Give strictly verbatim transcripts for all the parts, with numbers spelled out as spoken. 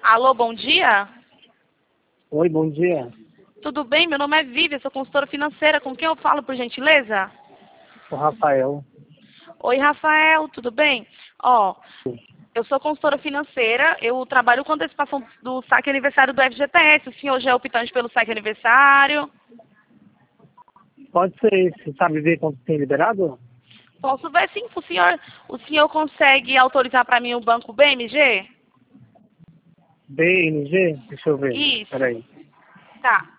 Alô, bom dia? Oi, bom dia. Tudo bem? Meu nome é Vivi, sou consultora financeira. Com quem eu falo, por gentileza? O Rafael. Oi, Rafael, tudo bem? Ó, eu sou consultora financeira, eu trabalho com antecipação do saque aniversário do F G T S. O senhor já é optante pelo saque aniversário? Pode ser, você sabe ver quanto tem liberado? Posso ver sim, o senhor, o senhor consegue autorizar para mim o banco B M G? B N G? Deixa eu ver. Isso. Peraí. Tá.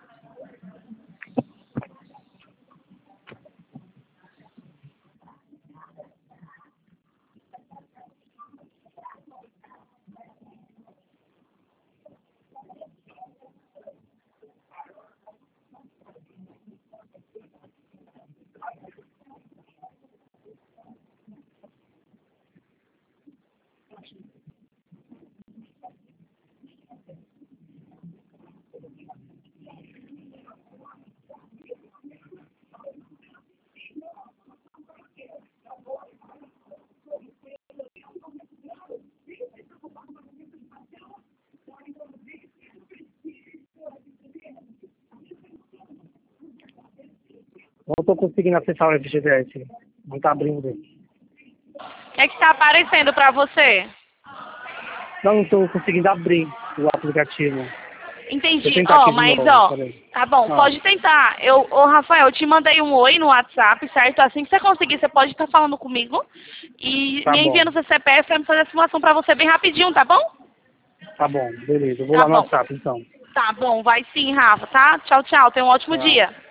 Não estou conseguindo acessar o F G T S. Não está abrindo. O que é que está aparecendo para você? Não estou conseguindo abrir o aplicativo. Entendi. tentar Ó, aqui de mas novo, ó, peraí. tá bom, Ah. pode tentar. Eu, ô Rafael, eu te mandei um oi no WhatsApp, certo? Assim que você conseguir, você pode estar falando comigo e Tá me bom. enviando seu C P F para me fazer a simulação para você bem rapidinho, tá bom? Tá bom, beleza. Eu vou Tá lá no bom. WhatsApp então. Tá bom, vai sim, Rafa, tá? Tchau, tchau. Tenha um ótimo Tá. dia.